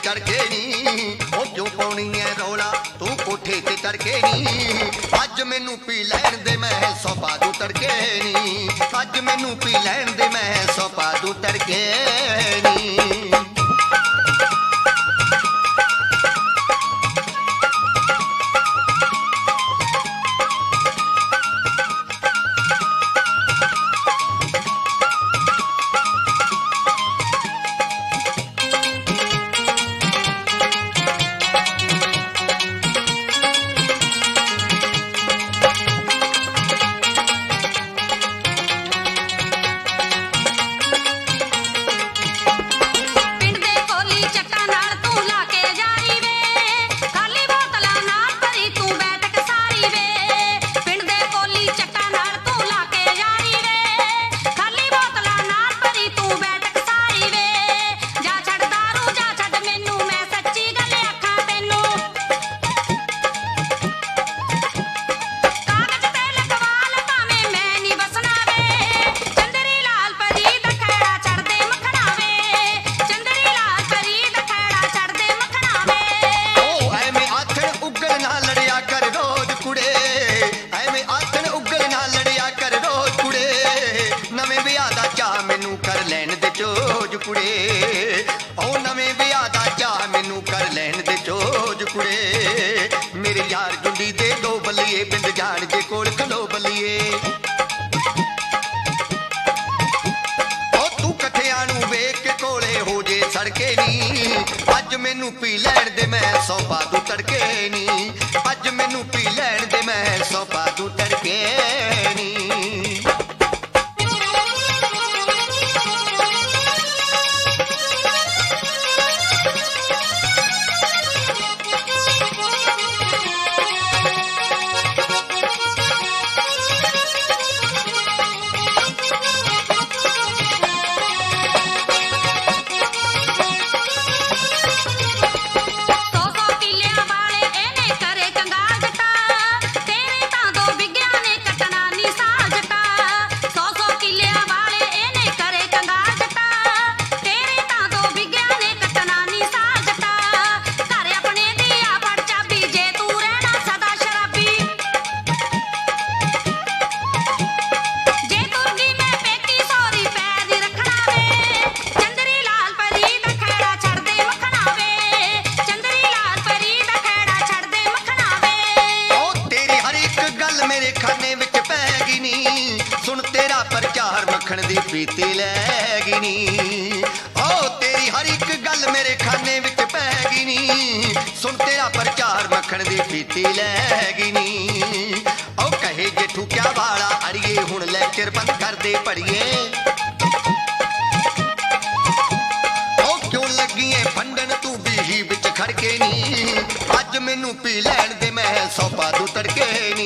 चढ़ के नी ओ क्यों पाउणी है रौला तू कोठे ते चढ़ के नी अज मैनू पी लैण दे मैं सौ पा दूं तड़के नी अज मैनू पी लैण दे मैं सौ पा दूं तड़के नी। मेरे यार जुंडी दे दो बलिए बिंद जान जे कोल खलो बलिए ओ तू कठिया नू वेख के कोले हो जे सड़के नी अज मैनू पी लैण दे मैं सौ पा दूं तड़के नी अज मैनू पी लैण दे मैं सौ पा दूं तड़के नी। मक्खण दी पीती लैगी नी ओ तेरी हर एक गल मेरे खाने विच पैगी नी सुन तेरा प्रचार मक्खण दी पीती लैगी नी ओ कहे जे ठुक्या वाला अड़िए हुण लैक्चर बंद कर दे पढ़िए ओ क्यों लगी है फंडन तू बीही विच खड़के नी अज मैनू पी लैण दे मैं सौ पा दूं तड़के नी